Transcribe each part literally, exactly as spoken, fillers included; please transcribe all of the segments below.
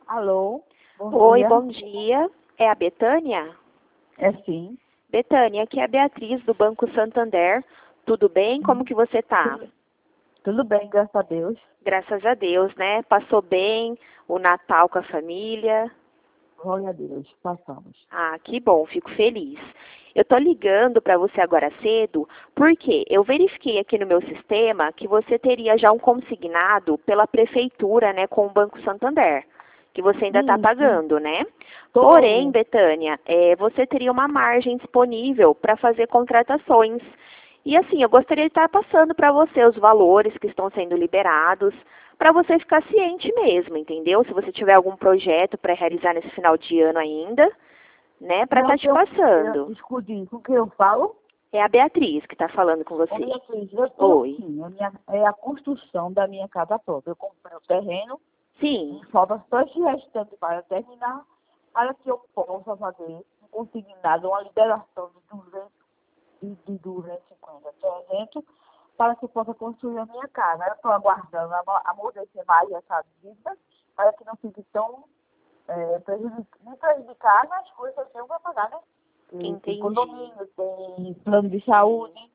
Alô, bom Oi, dia. bom dia. É a Betânia? É sim. Betânia, aqui é a Beatriz do Banco Santander. Tudo bem? Como Uhum. que você tá? Tudo, tudo bem, graças a Deus. Graças a Deus, né? Passou bem o Natal com a família? Glória a Deus, passamos. Ah, que bom, fico feliz. Eu tô ligando para você agora cedo porque eu verifiquei aqui no meu sistema que você teria já um consignado pela prefeitura, né, com o Banco Santander, que você ainda está Isso, pagando, né? Porém, tô. Betânia, é, você teria uma margem disponível para fazer contratações. E assim, eu gostaria de estar passando para você os valores que estão sendo liberados, para você ficar ciente mesmo, entendeu? Se você tiver algum projeto para realizar nesse final de ano ainda, né, para estar Não, te eu, eu passando. discuti com quem eu falo. É a Beatriz que está falando com Ô, você. Beatriz, eu tô Oi. assim, a minha, é a construção da minha casa própria. Eu comprei o terreno Sim, e falta só esse restante para terminar, para que eu possa fazer um consignado, uma liberação de duzentos, de, de duzentos e cinquenta, trezentos, para que eu possa construir a minha casa. Eu estou aguardando amo- amolecer mais essa dívida, para que não fique tão é, prejudic... me prejudicar nas coisas que eu tenho para pagar, né? E tem entendi. condomínio, tem plano de saúde,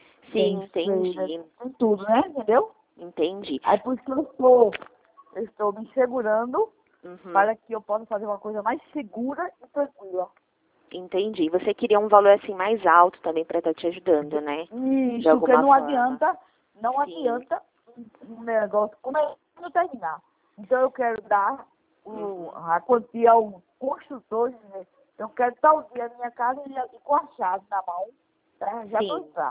tem Sim, feira, entendi. tem tudo, né? Entendeu? Entendi. Aí por isso que eu estou, eu estou me segurando Uhum. para que eu possa fazer uma coisa mais segura e tranquila. Entendi. Você queria um valor assim mais alto também para estar te ajudando, né? De Isso, que alguma não forma. adianta, não Sim. adianta um um negócio começando a terminar. Então eu quero dar o, Uhum. a quantia ao construtor, dizer, eu quero tal dia a minha casa e, e com a chave na mão, tá? Já para Sim. entrar.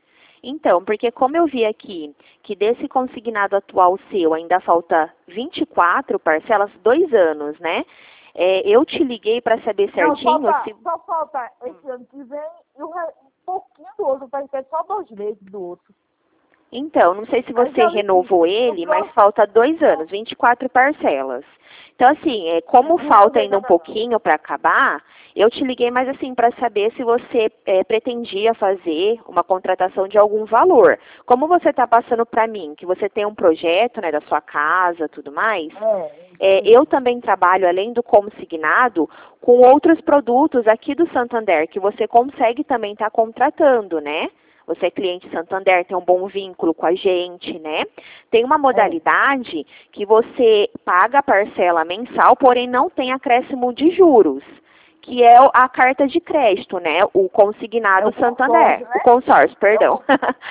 Então, porque como eu vi aqui que desse consignado atual seu ainda falta vinte e quatro parcelas, dois anos, né? É, eu te liguei para saber Não, certinho falta, se. só falta esse ano que vem e o re- um pouquinho do outro, parece que é só dois meses do outro. Então, não sei se Aí você já limite. renovou No ele, mas próximo, falta dois não, anos, vinte e quatro parcelas. Então, assim, é, como não falta renovei ainda um nada não. pouquinho para acabar, eu te liguei mais assim para saber se você é, pretendia fazer uma contratação de algum valor. Como você está passando para mim, que você tem um projeto, né, da sua casa, tudo mais, É, é, isso, eu isso. também trabalho, além do consignado, com outros produtos aqui do Santander, que você consegue também estar contratando, né? Você é cliente Santander, tem um bom vínculo com a gente, né? Tem uma É. modalidade que você paga a parcela mensal, porém não tem acréscimo de juros, que é o- a carta de crédito, né? O É consignado o Santander. consórcio, O né? consórcio, É o perdão. con-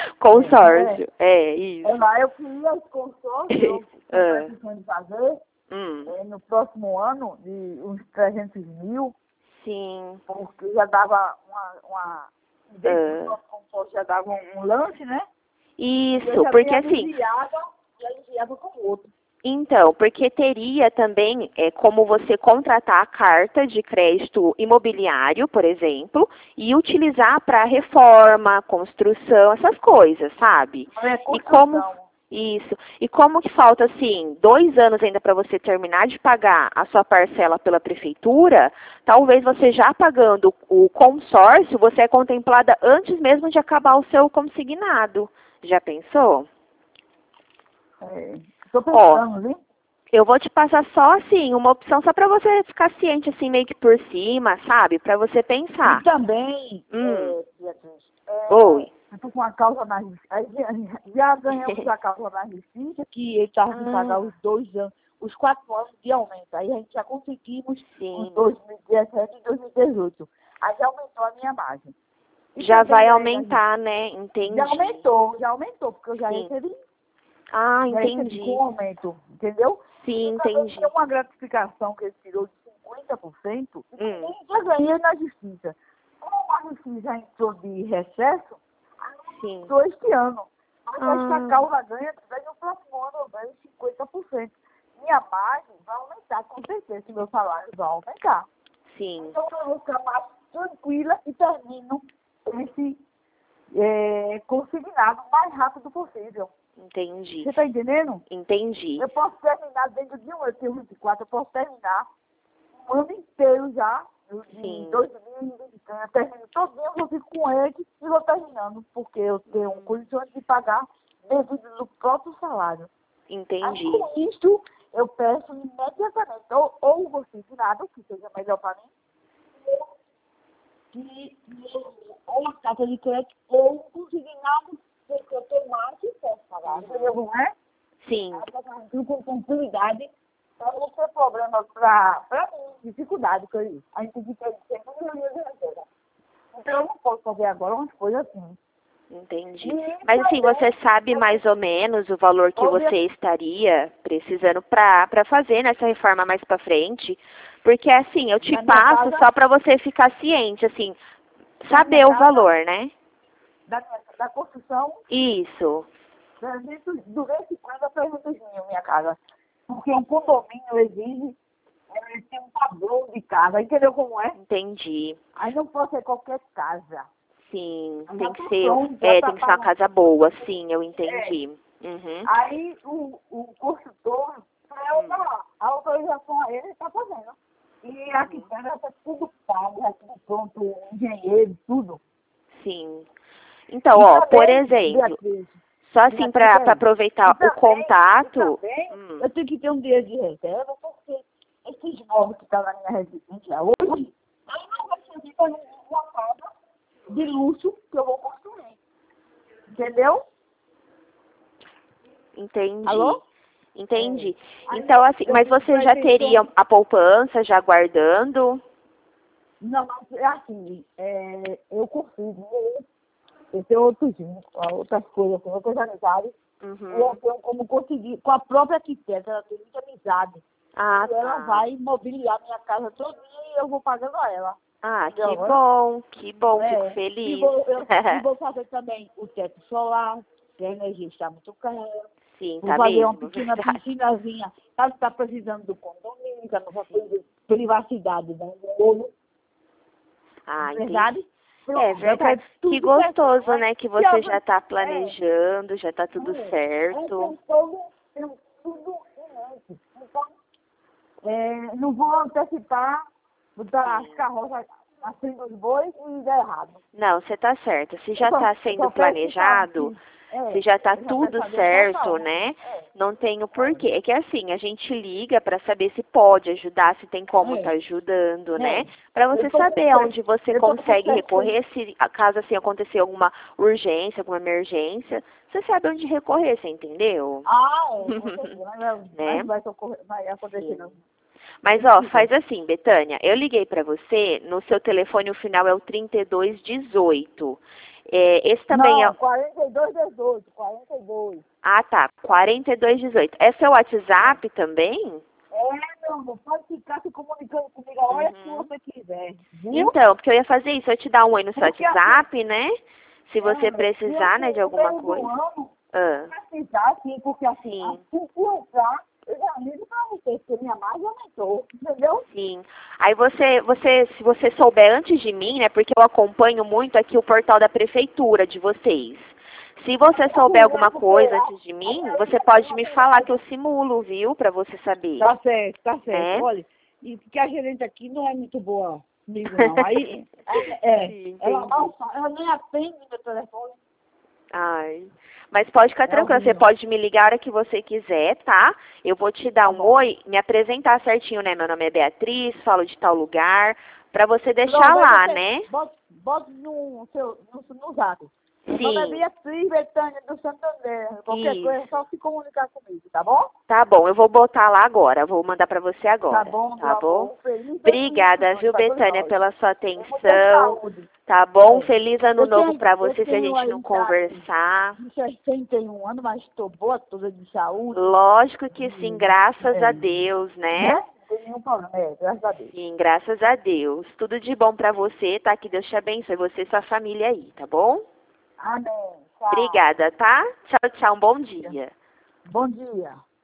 é, é, Consórcio. É, é isso. lá, eu queria esse consórcio, eu estou Ah, precisando de fazer hum, é, no próximo ano de uns trezentos mil, sim. porque já dava uma, uma dentro do Ah, nosso consórcio já dava um, um lanche, né? E eu isso, já porque tenho assim, aliviada e aliviada com o outro. então, porque teria também é, como você contratar a carta de crédito imobiliário, por exemplo, e utilizar para reforma, construção, essas coisas, sabe? Não é E como construção. isso, e como que falta assim dois anos ainda para você terminar de pagar a sua parcela pela prefeitura, talvez você já pagando o consórcio, você é contemplada antes mesmo de acabar o seu consignado. Já pensou? Estou Ó, pensando, viu? eu vou te passar só assim, uma opção só para você ficar ciente assim meio que por cima, sabe? Para você E pensar. também, Hum, é, Beatriz, é, oi. eu estou com uma causa na justiça. Aí Já, já ganhamos a causa na justiça, que ele estava me pagar Ah, os dois anos, os quatro anos de aumento. Aí a gente já conseguimos os sim. dois mil e dezessete e dois mil e dezoito. Aí já aumentou a minha margem. E Já também vai ganhei na justiça. aumentar, né? Já Entendi. aumentou, já aumentou, porque eu já Sim. recebi, Ah, já recebi com entendi. aumento, entendeu? E Sim, também tem entendi. uma gratificação que ele tirou de cinquenta por cento, e Hum, também já ganhei na justiça. Como a justiça já entrou de recesso, sim. entrou este ano. Mas esta Ah, causa ganha, daí no próximo ano eu ganho cinquenta por cento. Minha margem vai aumentar, com certeza, que meu salário vai aumentar. sim. Então eu vou ficar mais tranquila e termino esse é, consignado o mais rápido possível. Entendi. Você está entendendo? Entendi. Eu posso terminar dentro de um, eu tenho vinte e quatro, eu posso terminar um ano inteiro já, de Sim. dois mil e vinte, eu termino todinho, eu fico com ele e vou terminando, porque eu tenho Hum, condições de pagar devido do próprio salário. Aí entendi. com isso, eu peço imediatamente, ou, ou o consignado, que seja melhor para mim, que, ou a carta de crédito, ou o consignado, porque eu tenho mais que posso pagar, entendeu como é? Sim. Aí, com tranquilidade, para não ter problema para mim, dificuldade, porque a gente tem que ter sempre uma linha de reserva. Então, eu não posso fazer agora umas coisas assim. Entendi. E Mas assim, também, você sabe mais ou menos o valor que obvia- você estaria precisando para para fazer nessa reforma mais para frente? Porque assim, eu te na minha passo casa, só para você ficar ciente, assim, na minha saber o casa, valor, né? da, minha, da construção, Isso. duzentos duzentos e cinquenta, trezentos mil minha casa. Porque um condomínio exige é, ter um padrão de casa, entendeu como é? Entendi. Aí não pode ser qualquer casa. Sim, Aí tem já que tá ser, pronto, já é, tá tem que ser uma pagando. casa boa, sim, eu É. entendi. Uhum. Aí o, o construtor, para eu dar a autorização a ele, está fazendo. E aqui já está tudo pago, já tudo pronto, o engenheiro, tudo. Sim. Então, E ó, por também, exemplo, Beatriz, só assim Beatriz para aí. aproveitar E o também, e contato. também Hum, eu tenho que ter um dinheiro de reserva, porque esses móveis que estão na minha residência hoje, aí não vai servir para uma casa de luxo que eu vou construir. Entendeu? entendi. Alô? Entendi. É. Aí Então, assim, eu mas fiz você já teria pretensão. a poupança já guardando? Não, mas é assim, é, eu consigo, eu tenho outros, outras coisas, assim, outras amizades, e eu Uhum. tenho como conseguir, com a própria arquiteta, ela tem muita amizade. Ah, E ela tá. vai mobiliar minha casa todinha e eu vou pagando a ela. Ah, que Entendeu? bom, que bom, fico É, e feliz. vou, eu, e vou fazer também o teto solar, que a energia está muito cara. Sim, Vou tá fazer uma mesmo, pequena verdade. piscinazinha, caso está precisando do condomínio, que não vai ter privacidade, né? Olho, Ah, verdade? entendi. É Pronto, eu verdade. quero Que tudo certinho, gostoso, né? né? Que Se você alguém, já tá é, planejando, já tá tudo é, aí certo. tem todo, tem tudo em mente. Então, é, não vou antecipar, botar as Sim. carroças na frente dos bois e dar errado. Não, você tá certa. Se Eu já só, tá eu sendo só quero ficar planejado, aqui. É, se já tá eu só quero tudo saber só a certo, saúde. né? É, Não tem o é, porquê. É que assim, a gente liga pra saber se pode ajudar, se tem como tá é, ajudando, né? é. Pra Eu você tô com saber sete, aonde você eu tô com consegue sete, recorrer, se a- caso assim acontecer alguma urgência, alguma emergência, você sabe onde recorrer, você entendeu? ah, é, com certeza, mas, não- mas Né? vai, socorrer, vai acontecer Sim. não. Mas, Deus ó, quiser. faz assim, Betânia, eu liguei pra você, no seu telefone o final é o trinta e dois dezoito. É, esse também é... Não, quarenta e dois, dezoito, quarenta e dois. Ah, tá, quarenta e dois dezoito. É seu WhatsApp também? É, meu amor, pode ficar se comunicando comigo a hora que Uhum. você quiser, viu? Então, porque eu ia fazer isso, eu ia te dar um oi no seu Porque assim, WhatsApp, né? Se você é, e precisar, né, assim, de no alguma meio do coisa. ano, Ah, precisar, sim, porque assim, sim. assim que entrar, eu já ligo pra você, porque minha margem aumentou, entendeu? Sim. Aí você, você, se você souber antes de mim, né, porque eu acompanho muito aqui o portal da prefeitura de vocês. Se você souber Assim, é alguma porque coisa a, antes de a mim, minha você linha tem pode uma me falar que eu tendência. simulo, viu, pra você saber, Tá certo, tá certo. né? Olha, e porque a gerente aqui não é muito boa comigo, não. Aí, é, é, Sim, ela entendi. mal fala, ela nem atende meu telefone. Ai. Mas pode ficar É tranquila, você horrível. pode me ligar a hora que você quiser, tá? Eu vou te dar Tá um bom. oi, me apresentar certinho, né? Meu nome é Beatriz, falo de tal lugar, pra você deixar Pronto, aí lá, você né? bota, bota no seu no, no zap. Meu nome é Sim, Beatriz Betânia do Santander. Qualquer coisa é isso. só se comunicar comigo, tá bom? Tá bom, eu vou botar lá agora, vou mandar pra você Tá agora, bom, meu tá bom? amor. Um feliz dois mil e vinte e Obrigada, dois viu, para todos Betânia, nós. pela sua E muita atenção. saúde. Tá bom? É. Feliz ano Eu novo tenho, pra eu você se a tenho gente aí não idade conversar. de sessenta e um anos, mas estou boa toda de saúde. Lógico que sim, De, graças é, a Deus, né? né? Não tem nenhum problema. É, graças a Deus. Sim, graças a Deus. Tudo de bom pra você, tá? Que Deus te abençoe, você e sua família aí, tá bom? Amém. Tchau. Obrigada, tá? Tchau, tchau, um bom dia. Bom dia.